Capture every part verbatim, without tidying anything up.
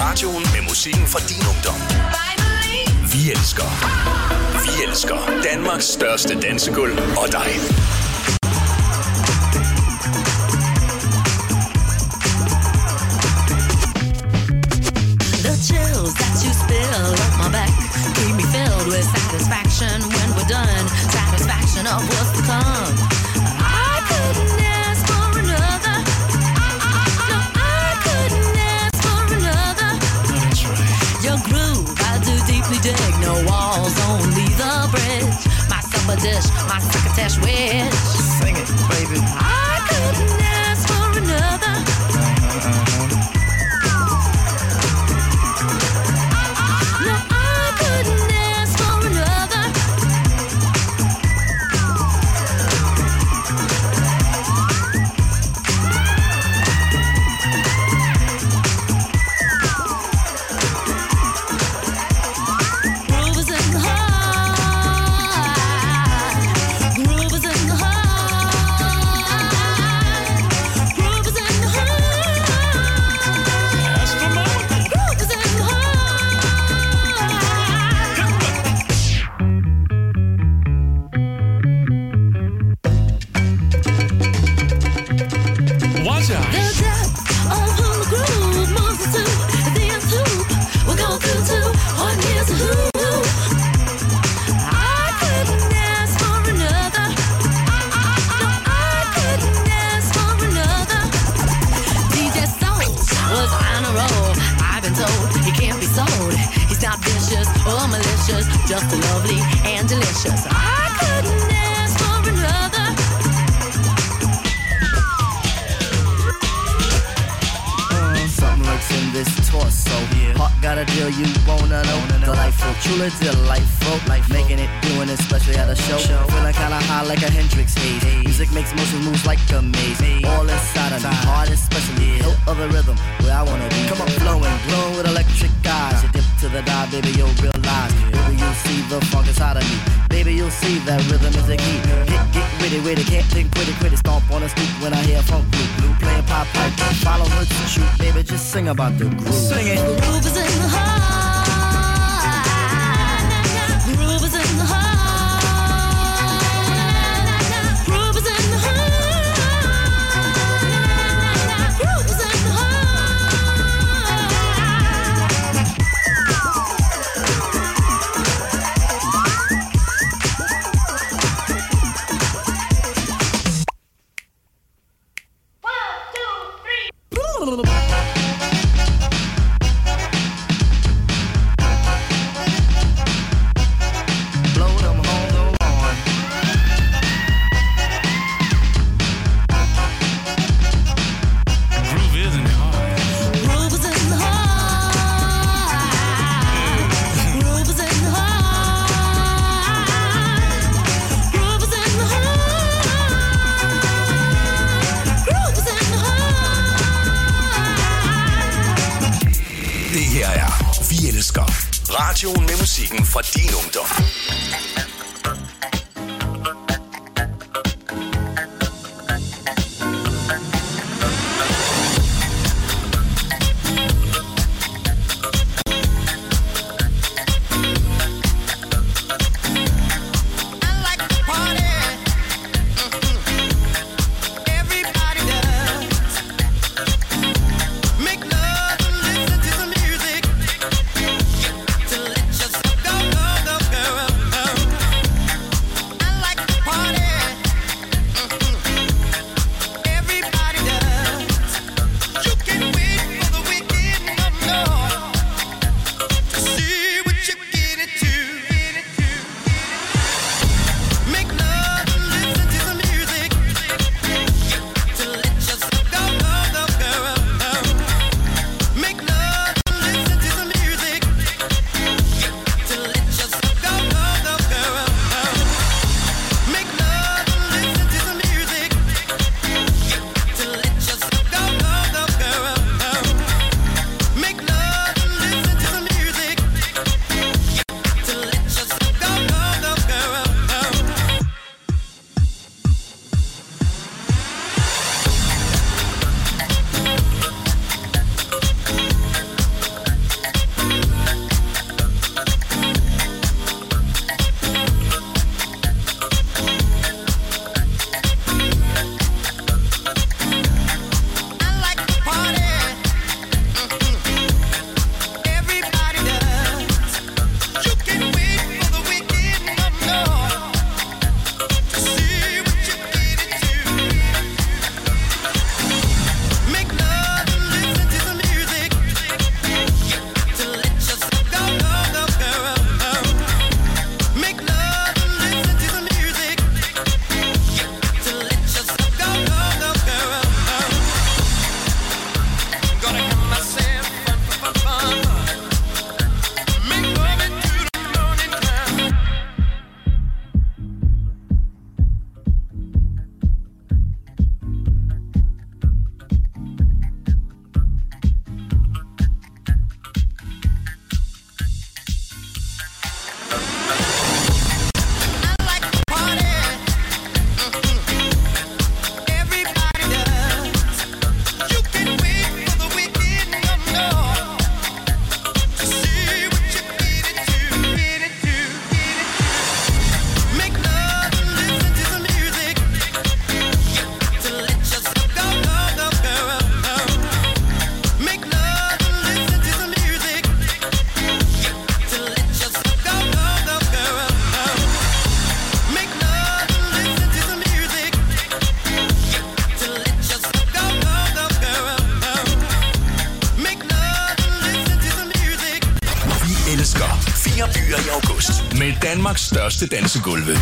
Radioen med musikken fra din ungdom. Vi elsker. Vi elsker Danmarks største dansegulv og dig. The chills that you spill up my back keep me filled with satisfaction when we're done. Satisfaction of what's to come. I couldn't ask for another. No, I couldn't ask for another. That's right. Your groove, I do deeply dig. No walls, only the bridge. My supper dish, my crocketesh wish. Sing it, baby. I couldn't ask for another. Uh-huh, uh-huh. Just lovely and delicious. I couldn't ask for another. Uh, something lurks in this torso. Yeah. Heart got a deal you wanna know. Delightful, truly delightful. Life making it, doing it, especially at a show. show. Feeling kinda high like a Hendrix haze. Hey. Music makes motion moves like a maze. Hey. All inside of me, heart especially. Yeah. Hilt of the rhythm, where I wanna be. Come on, flowing, glowing with electric eyes. You dip to the dive, baby, you'll realize. Baby, you'll see the funk inside of me. Baby, you'll see that rhythm is the key. Get, get witty, witty, can't think quitty, quitty. Stomp on the street when I hear funk blue. Blue playing pop pipe, follow her to shoot. Baby, just sing about the groove. Sing it. The groove is in the heart. Groove is in the heart. Groove is in the heart. Groove is in the heart. Radioen med musikken fra din ungdom. Go, go, go, girl. Danmarks største dansegulve.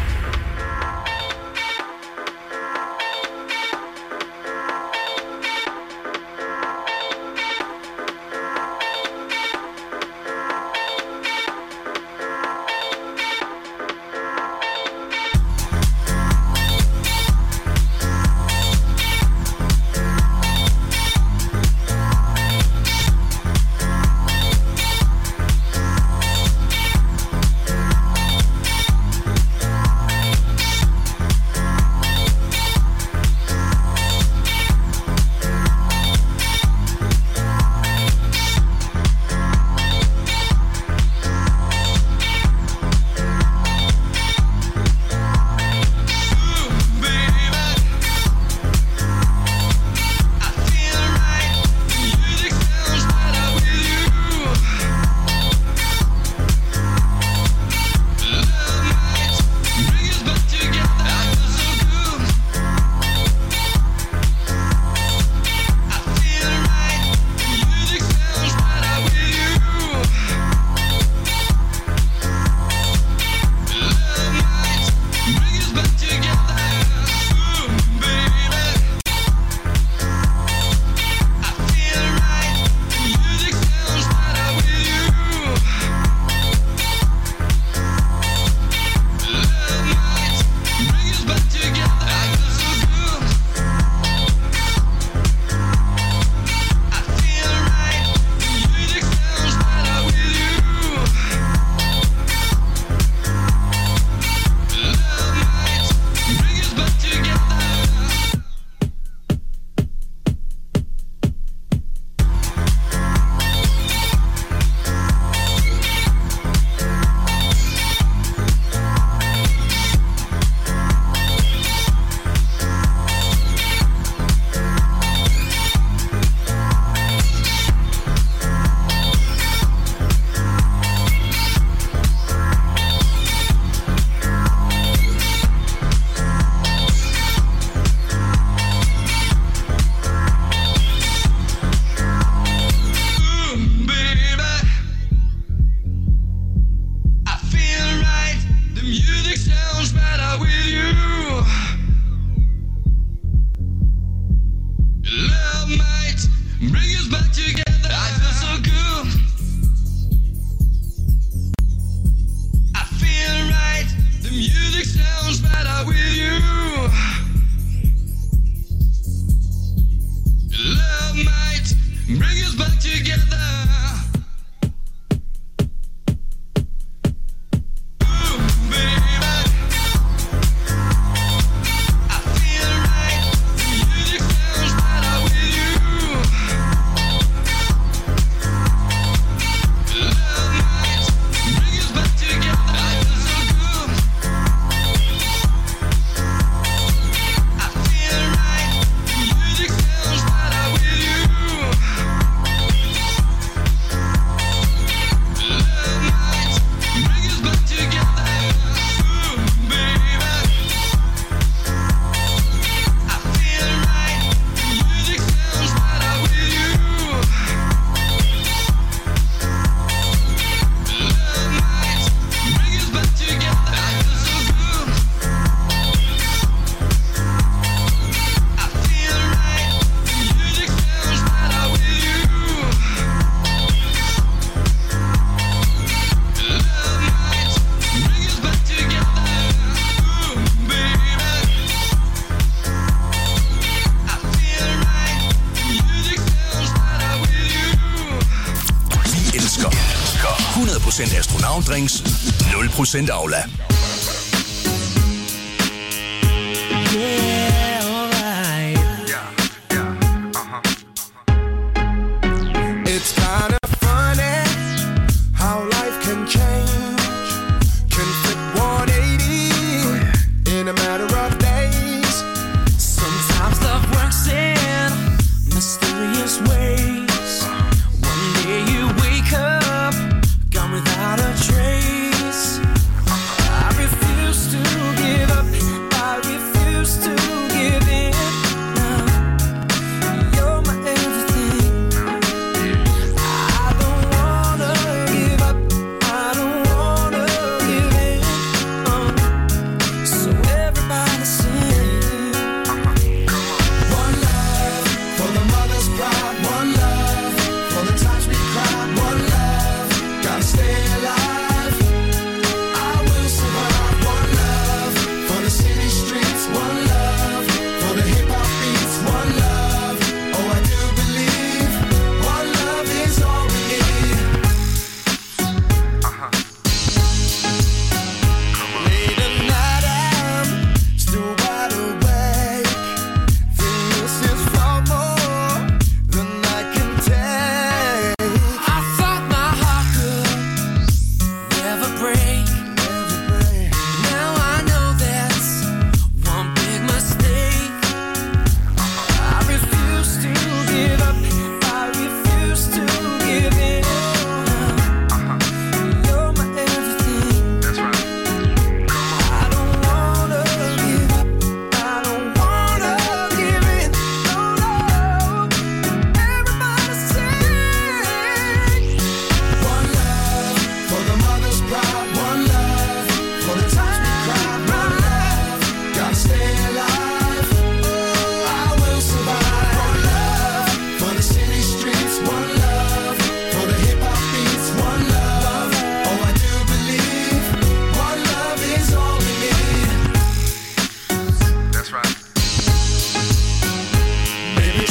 hundrede procent astronautdrinks, nul procent Aula. Without a trace, I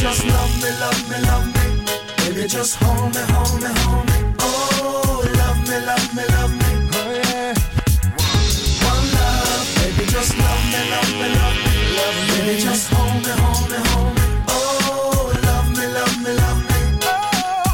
just love me, love me, love me. Baby, just hold me, hold me, hold me. Oh, love me, love me, love me. Oh yeah. One love, baby, just love me, love me, love me. Love me. Baby, just hold me, hold me, hold me. Oh, love me, love me, love me. Oh.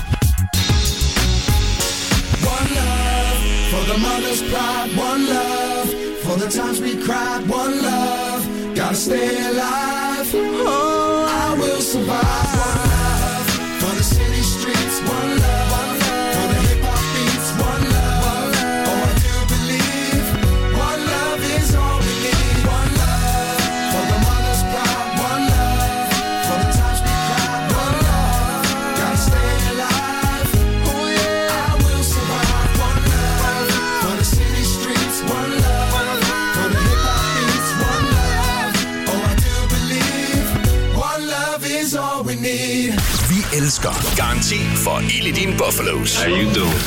One love for the mother's pride. One love for the times we cried. One love, gotta stay alive. Oh, I will survive. One love for the city streets. One love, one love for the hip hop beats. One love, one love. Oh, I do believe one love is all we need. One love for the mother's pride. One love for the times we cried. One love, gotta stay alive. Oh yeah, I will survive. One love for the city streets. One love for the hip hop beats. One love. Oh, I do believe one love is all we need. Vi elsker Garanti for ild i dine Buffalos. How you doing?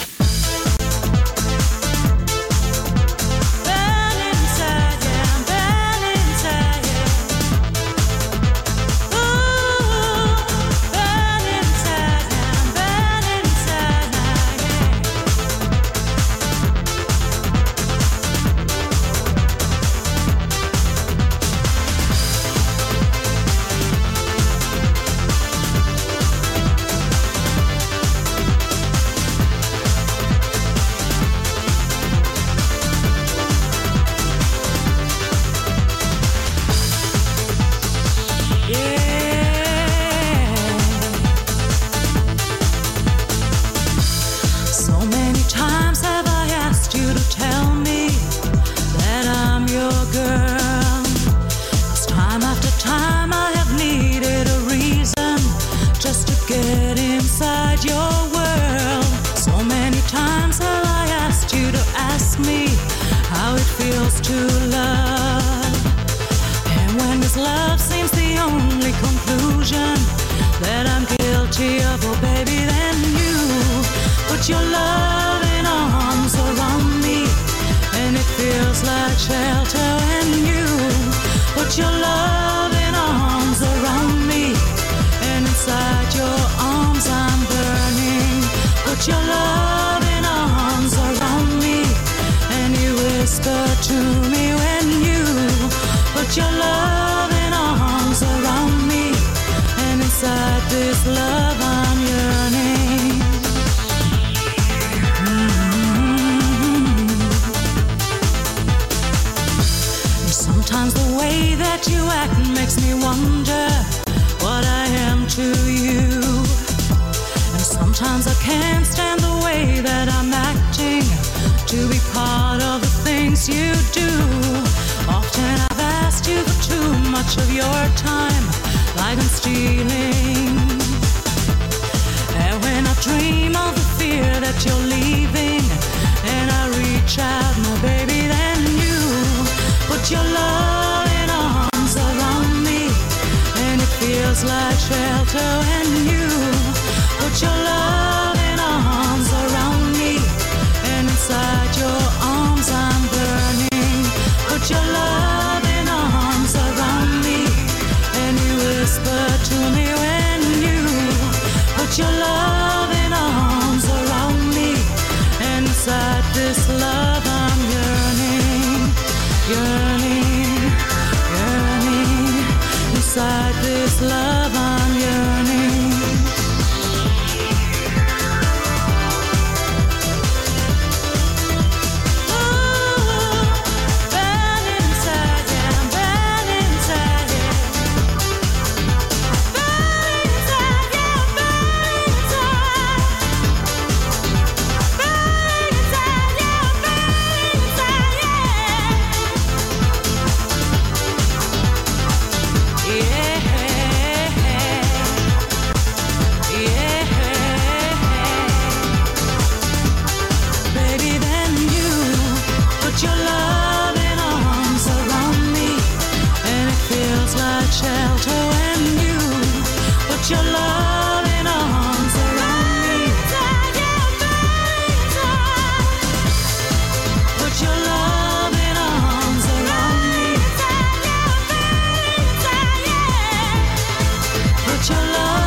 Put your love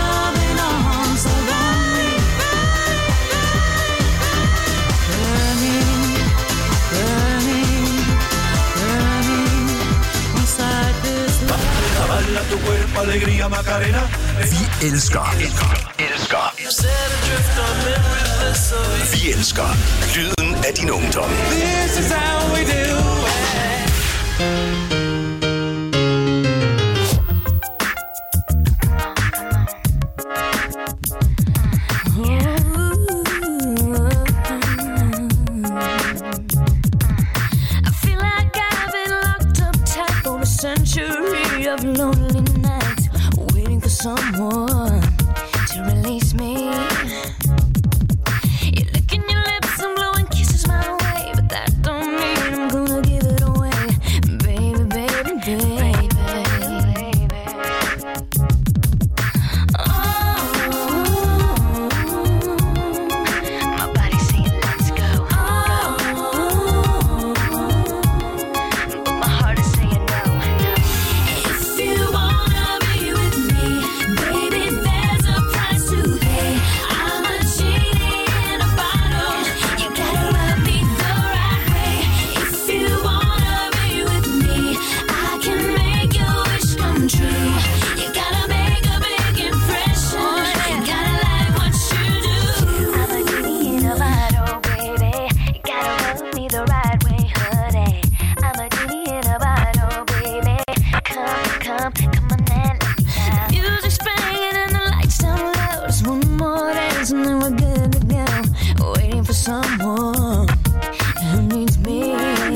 Dala tu cuerpo alegría Macarena. Vi elsker, elsker, elsker. Vi elsker lyden af din ungdom. This is how we do it. Century of lonely nights, waiting for someone to release me. You're licking your lips and blowing kisses my way, but that don't mean I'm gonna give it away, baby, baby, baby, baby. Oh, my body's saying let's go. Oh, but my heart is saying no. Someone who needs me.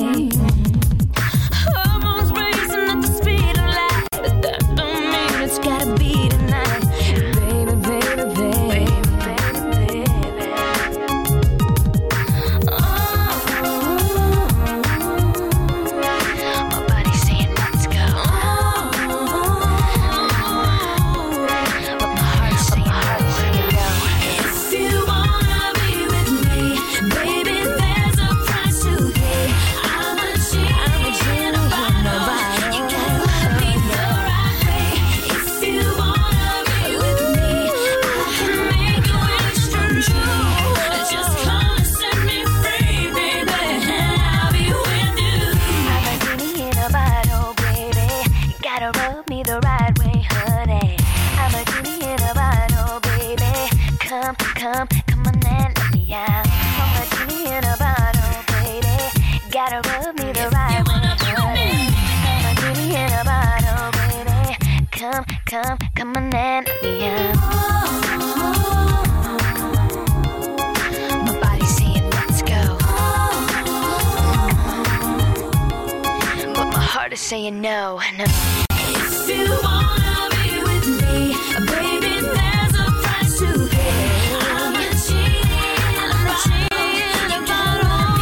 Hormones racing at the speed of light, but that don't mean it's gotta be tonight, baby, baby, baby, baby, baby. Oh, my body's saying let's go. Oh, but my heart's saying no. If you wanna be with me, baby, there's a price to pay. I'm a genie, I'm a genie in a bottle. You gotta love me the right way. If you wanna be with me, I can make your wish come true. Just come and set me free, baby, and I'll be with you. I'm a genie in a bottle, baby. You gotta rub me the right way, honey. I'm a genie in a bottle, baby. Come, come, come on and let me out. I'm a genie in a bottle, baby. Gotta rub me the right way, honey. I'm a genie in a bottle, baby. Come, come, come on and let me out. My body's saying let's go, but my heart is saying no, no. If you wanna be with me, baby, there's a price to pay. I'm a genie, I'm a genie in a bottle.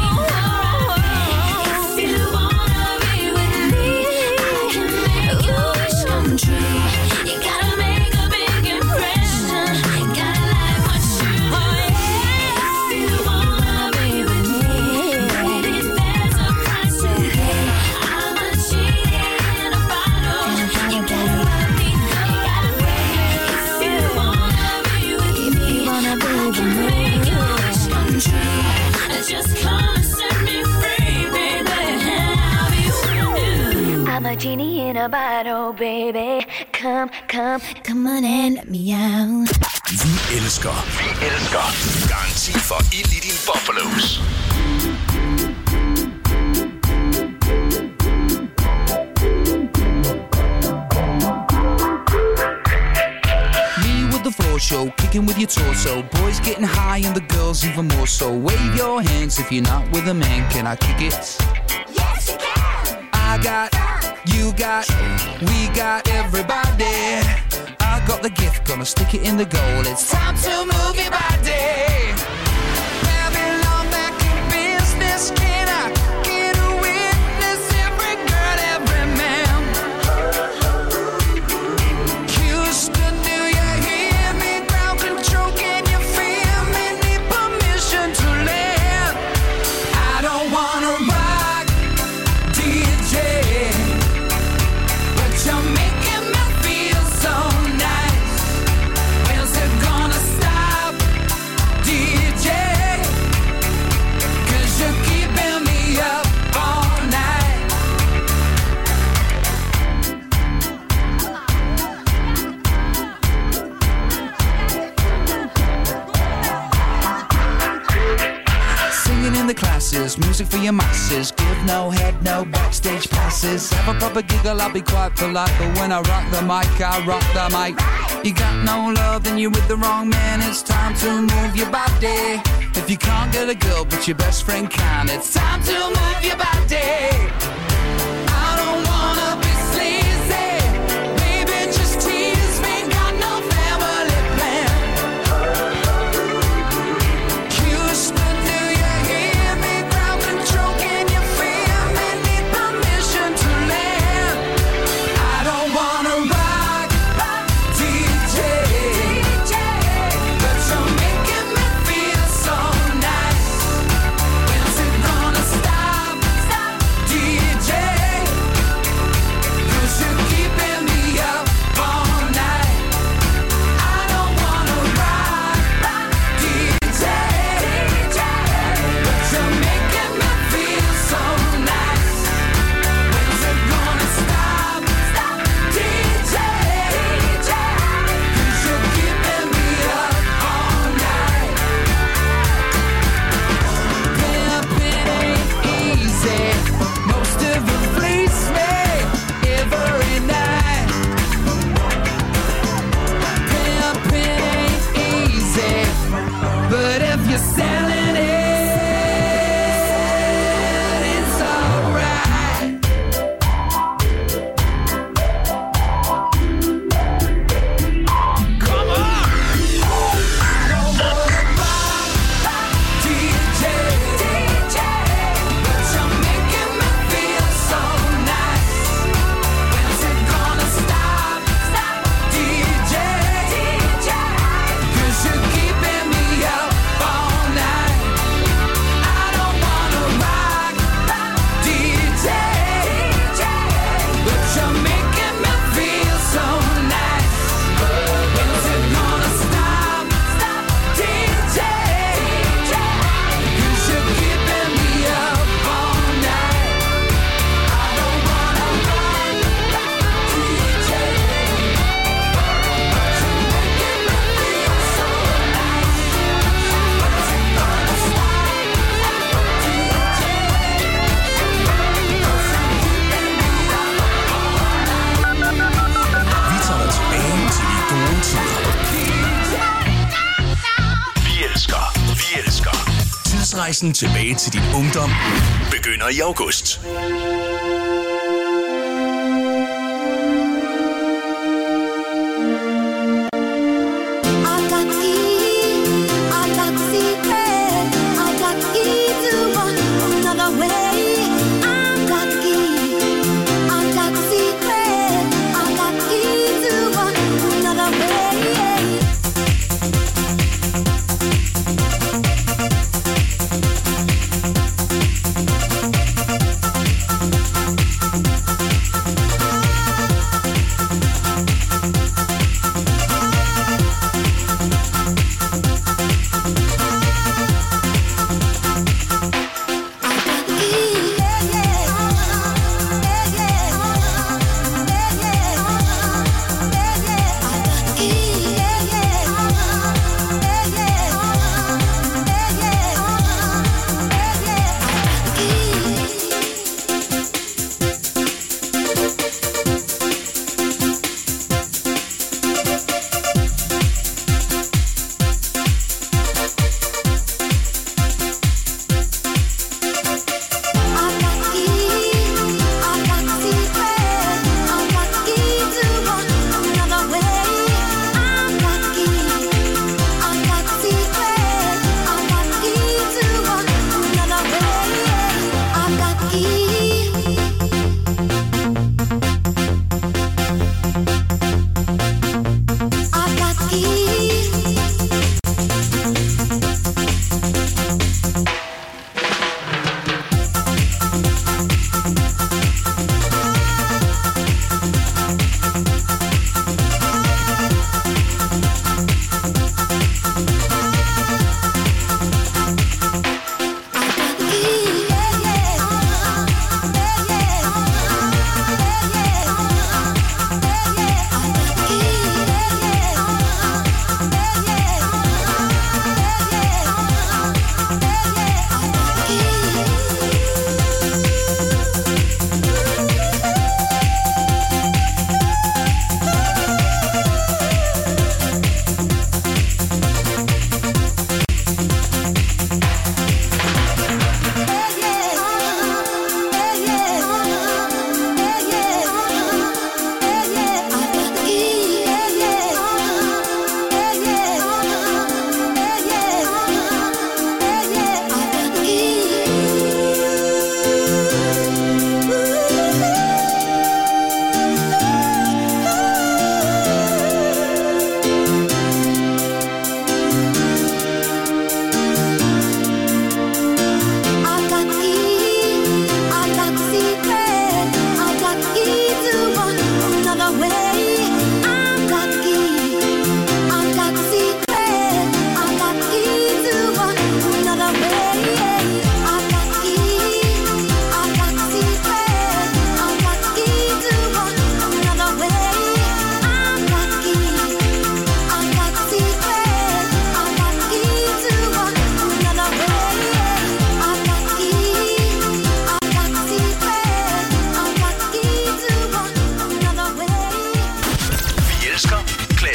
If you wanna be with me, I can make your wish come true. You gotta make a big impression. Gotta like what you do. If you wanna be with me, baby, there's a price to pay. I'm a genie in a bottle. You gotta love me the right way. If you wanna be with me, I can make your wish come true. Just come and set me free, baby, and I'll be with you. I'm a genie in a bottle, baby. Come, come, come on and let me out. Vi elsker, vi elsker. Garanti for ild i din bobbelos. The floor show, kicking with your torso. Boys getting high and the girls even more so. Wave your hands if you're not with a man. Can I kick it? Yes, you can. I got, you got, we got everybody. I got the gift, gonna stick it in the goal. It's time to move your body. Babylon back in business. Can I get a witness? Every girl, every man. Houston, do you hear me? Ground control, can you feel me? Need permission to land. I don't wanna rock, D J, but you're making me feel so nice. When's it gonna stop, D music for your masses. Give no head, no backstage passes. Have a proper giggle, I'll be quite polite, but when I rock the mic, I rock the mic. You got no love, then you're with the wrong man. It's time to move your body. If you can't get a girl, but your best friend can, it's time to move your body. I don't wanna be sleazy, baby, just tease me. Got no family plan. Houston, do you hear me? Crowd control, can you feel me? Need permission to land. I don't wanna rock, D J, but you're making me feel so nice. When's it gonna stop, D J? 'Cause you're keeping me up all night. I don't wanna rock, D J, but you're making me feel so nice. When's it gonna stop, D J? 'Cause you're keeping me up all night. Pimpin' ain't easy. Most of them fleece me every night. Pimpin' ain't easy, but if you're selling it, it's alright. Come on! I don't wanna rock, D J, but you're making me feel so nice. When's it gonna stop, D J? 'Cause you're keeping me up all night. I don't wanna rock, D J, but you're making me feel so nice. When's it gonna stop, D J? 'Cause you're keeping me up all night. I don't wanna rock, D J, but you're making me feel so nice. When's it gonna stop, D J? 'Cause you're keeping me up all night. Vi tager dig tilbage til de gode tider. Vi elsker, vi elsker. Tidsrejsen tilbage til din ungdom begynder i august. I got key, I got secret, I got key to another way. I got key, I got secret, I got key to another way.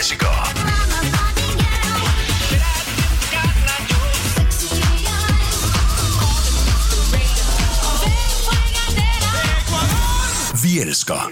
klassikere. Vi elsker.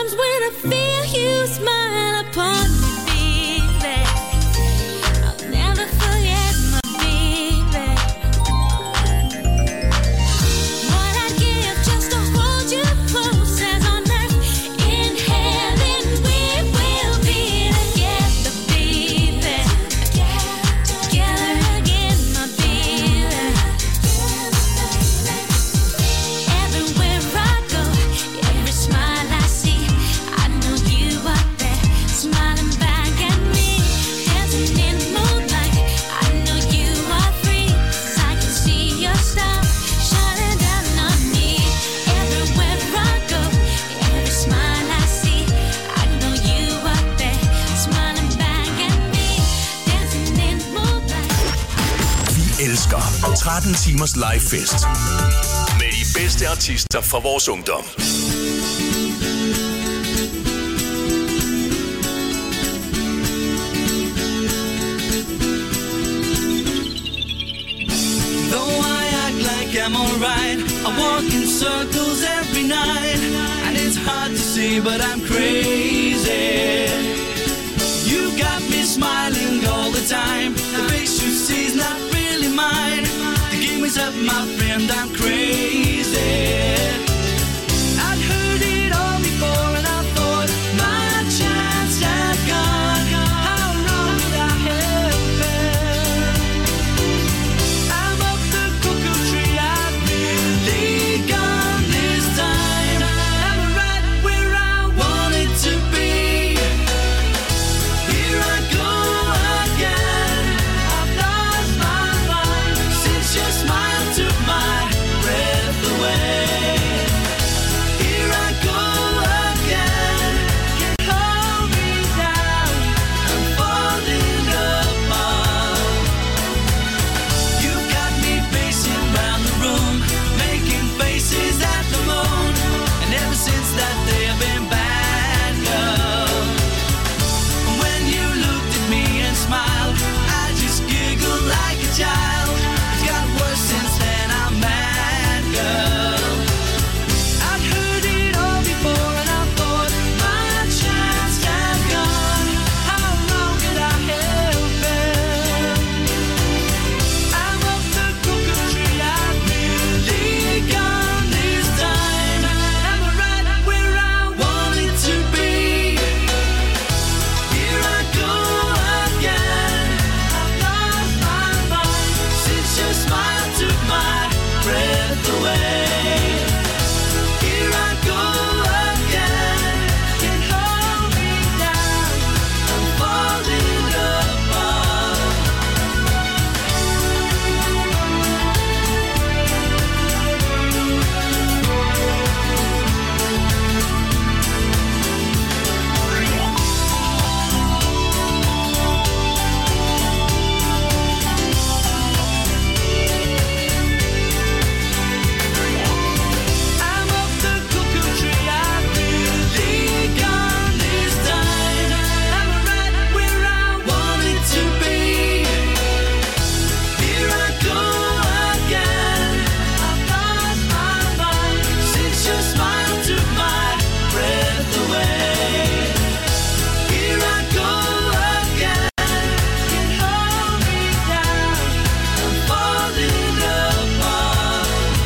times when I feel you smile upon me, baby. I'll never forget my baby. What I'd give just to hold you close as on earth. In heaven we will be together, baby. Together again, my baby. Everywhere I go, every smile I see, I know you are there, smiling back at me. Dancing in moonlight, I know you are free, 'cause I can see your star shining down on me. Everywhere I go, every smile I see, I know you are there, smiling back at me. Dancing in moonlight. Vi elsker tretten timers live fest med de bedste artister fra vores ungdom. Though I act like I'm alright, I walk in circles every night, and it's hard to see, but I'm crazy. You got me smiling all the time. The face you see is not really mine. The game is up, my friend, I'm crazy. I'd heard it all before, and I thought my chance had gone. How wrong could I have been? I'm up the cuckoo tree, I've really gone this time. I'm right where I wanted to be. Here I go again. I've lost my mind since your smile took my breath away. Here I go again. Can't hold me down. I'm falling apart. You got me pacing round the room, making faces at the moon. And ever since that day I've been bad, girl. When you looked at me and smiled, I just giggled like a child. It's got worse since then, I'm mad, girl. I'd heard it all before, and I thought my chance had gone. How wrong could I have been? I'm up the cuckoo tree, I've really gone this time. I'm right where I wanted to be. Here I go again. I've lost my mind since your smile took my breath away. Here I go again. Can't hold me down. I'm falling apart. I'm up the cuckoo tree, I've really gone this time. I'm right where I wanted to be. Here I go again. I've lost my mind since your smile took my breath away. Here I go again. Can't hold me down. I'm falling apart.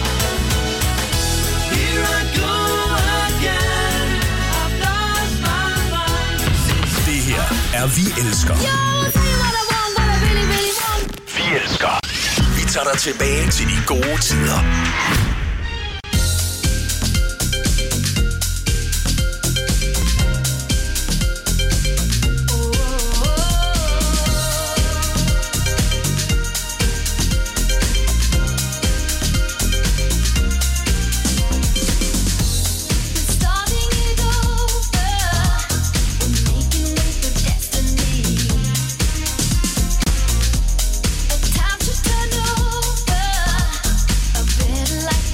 Here I go again. I've lost my mind since Det her er Vi Elsker. Yo, I'll tell you what I want, what I really, really want. Vi elsker. Vi tager dig tilbage til de gode tider. Starting it over, we're making way for destiny. A time to turn over, a better life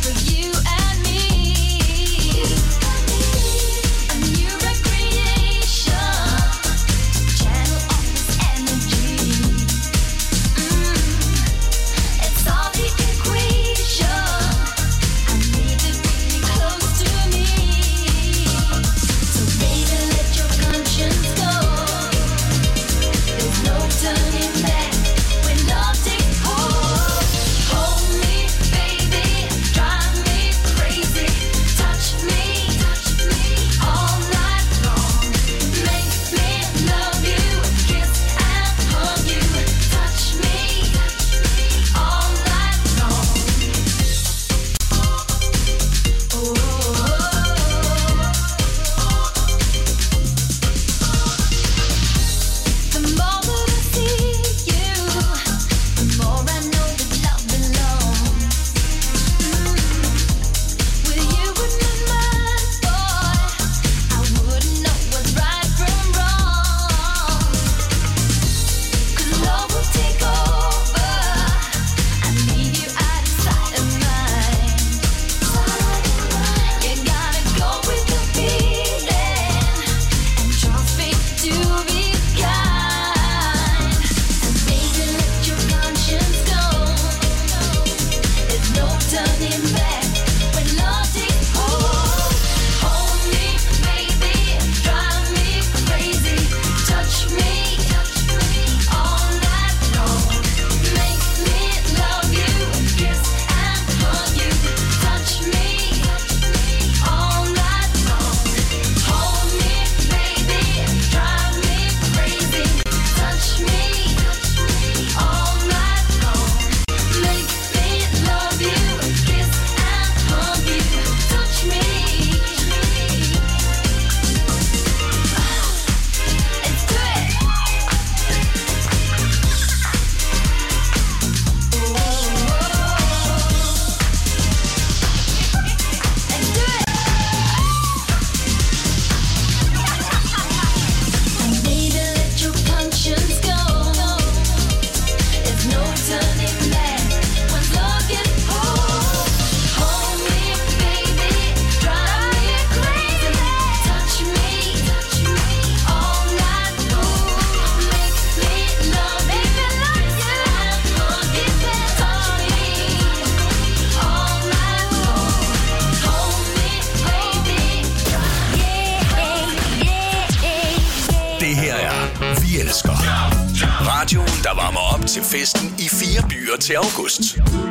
vi elsker. Radioen, der varmer op til festen i fire byer til august.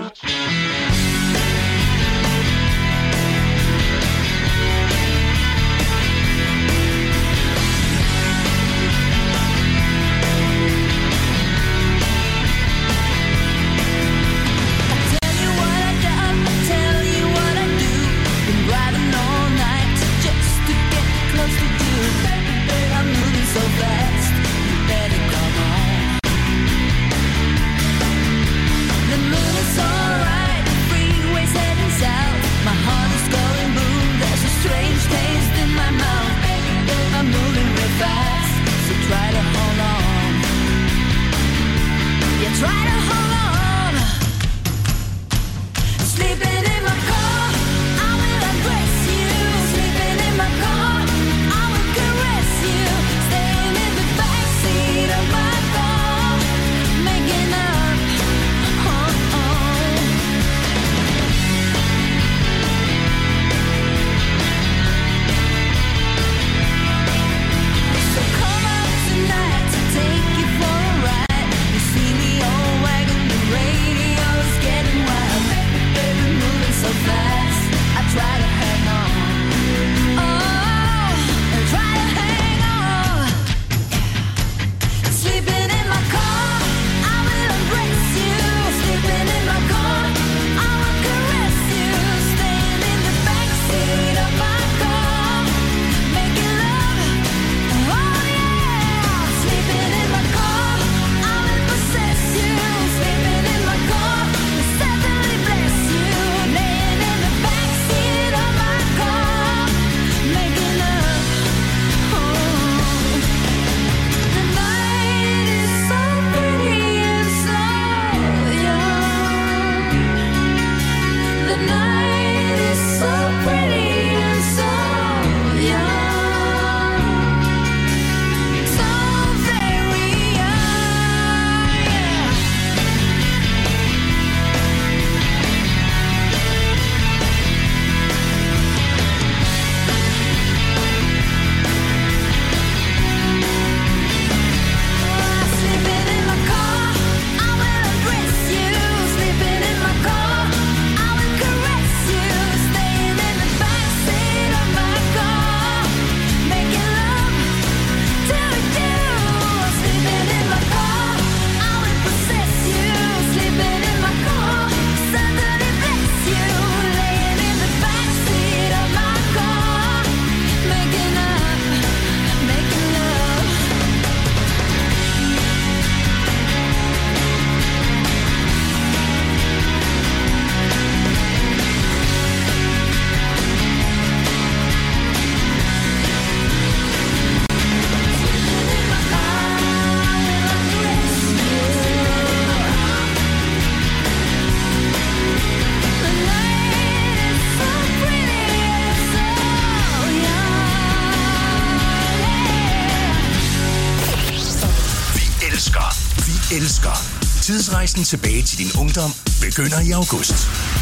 Tidsrejsen tilbage til din ungdom begynder i august.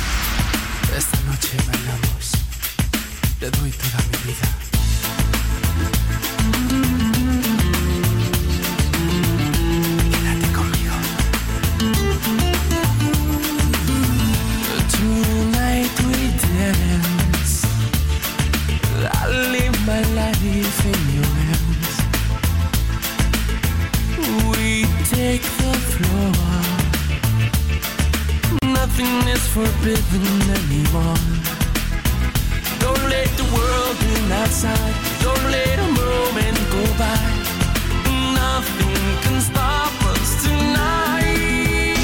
Esta noche bailamos. Le doy toda mi vida. Quédate conmigo. Tonight we dance. I live my life in your hands. We take the floor. Nothing is forbidden anymore. Don't let the world in outside. Don't let a moment go by. Nothing can stop us tonight.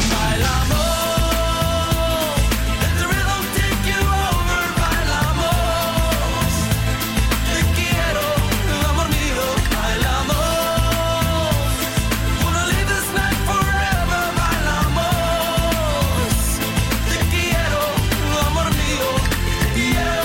Bailamos. Let the rhythm take you over. Bailamos. Te quiero, amor mío. Bailamos. Wanna live this night forever. Bailamos. Te quiero, amor mío. Yeah.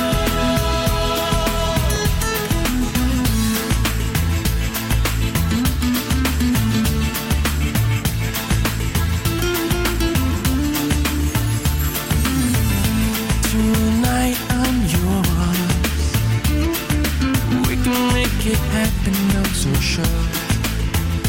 Tonight I'm yours. We can make it happen, I'm so sure.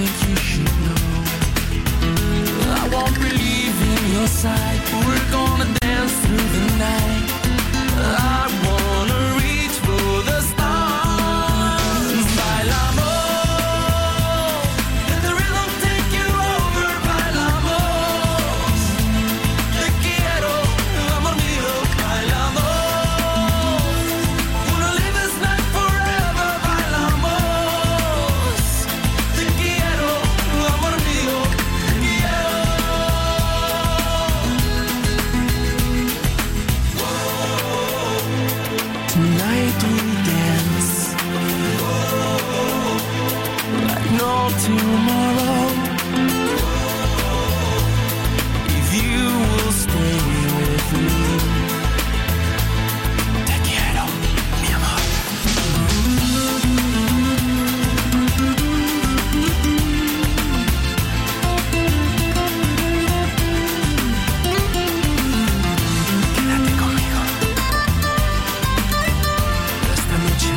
think you should know. I won't be leaving your side. We're gonna dance through the night. I wanna reach for the stars. Bailamos, let the rhythm take you over. Bailamos, te quiero, amor mío. Bailamos, wanna live this night forever. Bailamos, te quiero, amor mío. Tonight we dance like no tomorrow. If you will stay with me, te quiero, mi amor. Quédate conmigo. Esta noche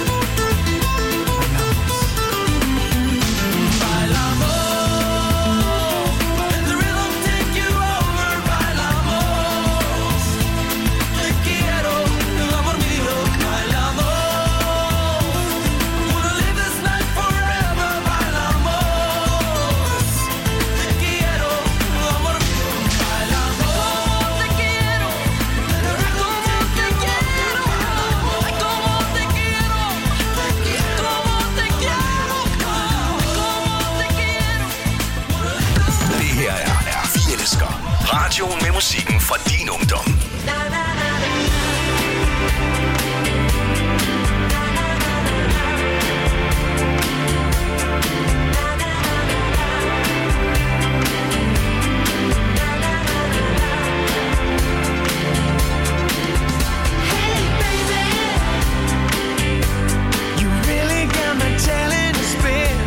bailamos. Let the rhythm take you over. Bailamos, te quiero, amor mío. Bailamos, wanna live this night forever. Bailamos, te quiero, amor mío. Bailamos, te quiero, let the rhythm take you over. Ay, cómo te quiero, cómo te quiero, cómo te quiero. Det her er, er Vi Elsker. Radioen med musikken fra din ungdom. You really got my talent to spin.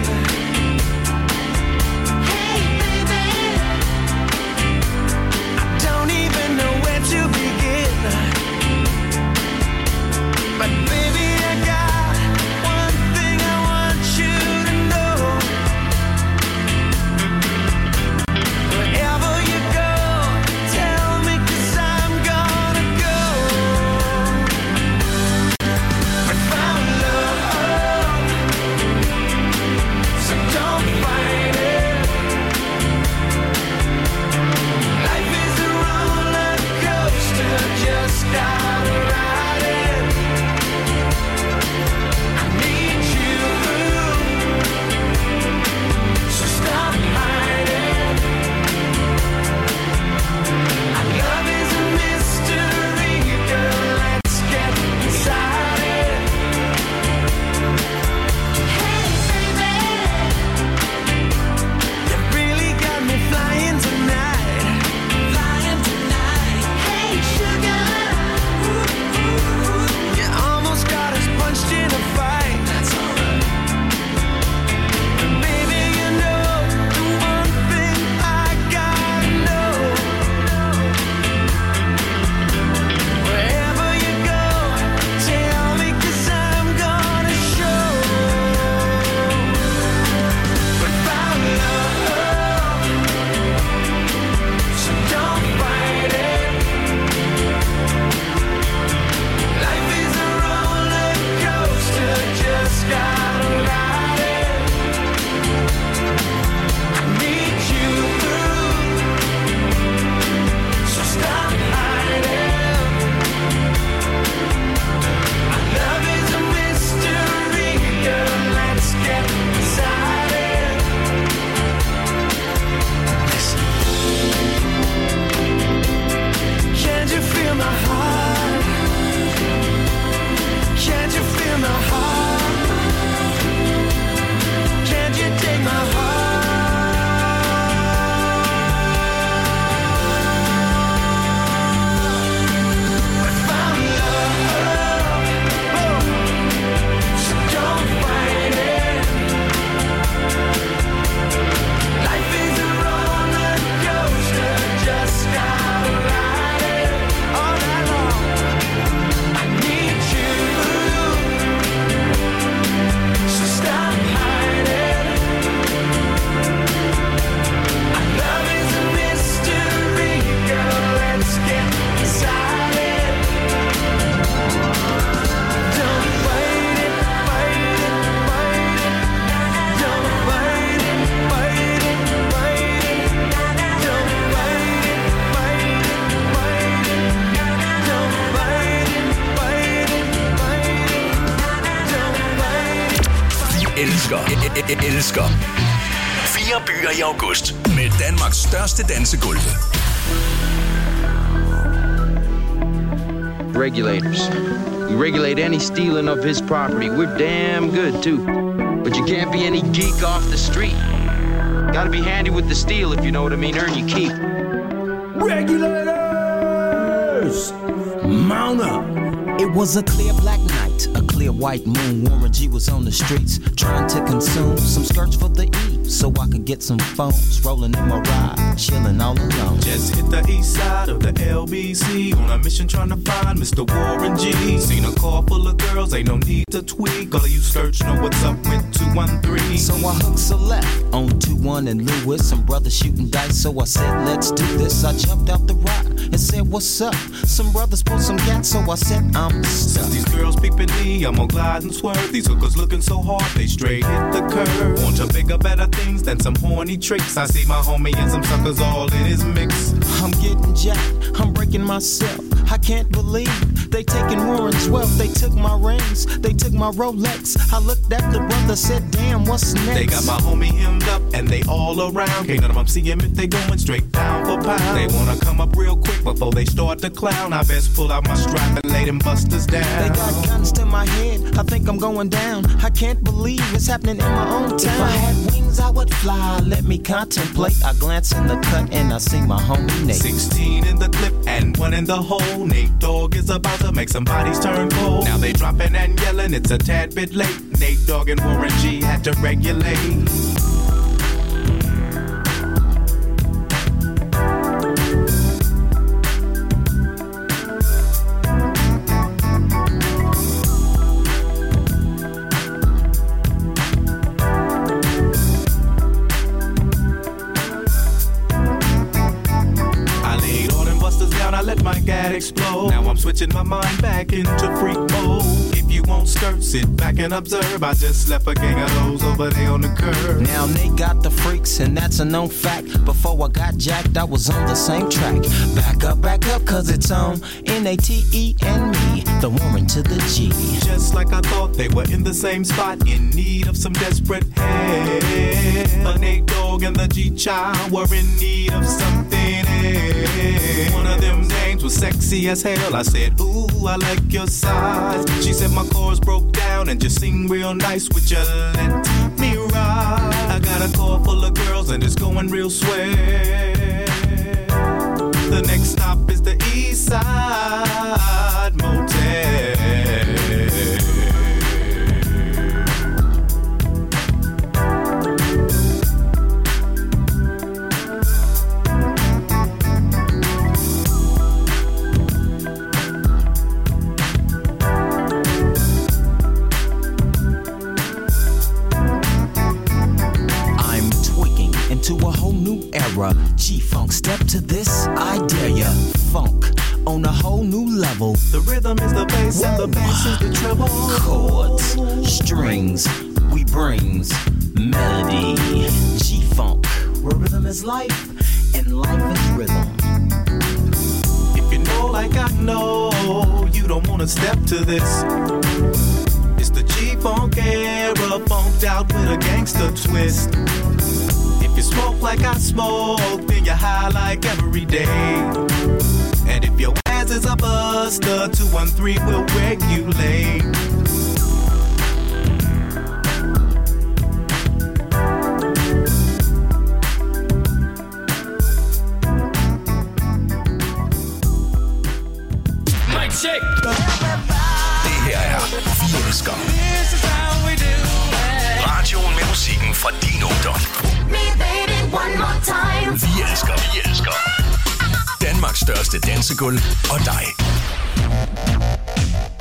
Hey, baby, I don't even know where to elsker, elsker. Fire byer i august med Danmarks største dansegulv. Regulators. We regulate any stealing of his property. We're damn good, too. But you can't be any geek off the street. Gotta be handy with the steel, if you know what I mean. Earn your keep. Regulators! Mount up! It was a clear black night, a clear white moon. Warren G was on the streets, trying to consume some skirts for the E, so I could get some phones. Rolling in my ride, chilling all alone. Just hit the east side of the L B C, on a mission trying to find Mister Warren G. Seen a car full of girls, ain't no need to tweak. All of you search know what's up with two one three. So I hooked a left on two one and Lewis. Some brothers shooting dice, so I said, let's do this. I jumped out the rock and said, what's up? Some brothers pulled some gas, so I said, I'm stuck. Since these girls peeping me, I'm gonna glide and swerve. These hookers looking so hard, they straight hit the curve. Want to bigger, better things than some horny tricks. I see my homie and some suckers all in his mix. I'm getting jacked, I'm breaking myself. I can't believe they taking Warren's wealth. They took my rings, they took my Rolex. I looked at the brother, said, damn, what's next? They got my homie hemmed up and they all around. Can't none of them see him if they going straight down for pound. They wanna come up real quick before they start to clown. I best pull out my strap and lay them busters down. They got guns to my head, I think I'm going down. I can't believe it's happening in my own town. If I had wings, I would fly, let me contemplate. I glance in the cut and I see my homie Nate. Sixteen in the clip and one in the hole. Nate Dogg is about to make some bodies turn cold. Now they dropping and yelling, it's a tad bit late. Nate Dogg and Warren G had to regulate. Explode. Now I'm switching my mind back into freak mode. If you won't skirt, sit back and observe. I just left a gang of those over there on the curb. Now they got the freaks and that's a known fact. Before I got jacked, I was on the same track. Back up, back up, cause it's on N A T E and me, the Warren to the G. Just like I thought, they were in the same spot, in need of some desperate help. The Nate Dogg and the G-Child were in need of something else. One of them names was sexy as hell. I said, ooh, I like your size. She said my chords broke down and just sing real nice. Would you let me ride? I got a car full of girls and it's going real swell. The next stop is the East Side Motel. To a whole new era, G-Funk, step to this, I dare ya. Funk on a whole new level. The rhythm is the bass and the bass is the treble. Chords, strings, we brings melody. G-Funk, where rhythm is life and life is rhythm. If you know like I know, you don't wanna step to this. It's the G-Funk era, funked out with a gangster twist. You smoke like I smoke, then you high like every day. And if your ass is a buster, two one three will regulate. Mic check. Det her er Vi elsker. Radioen med musikken fra din ungdom. One more time. Vi elsker, vi elsker. Danmarks største dansegulv og dig.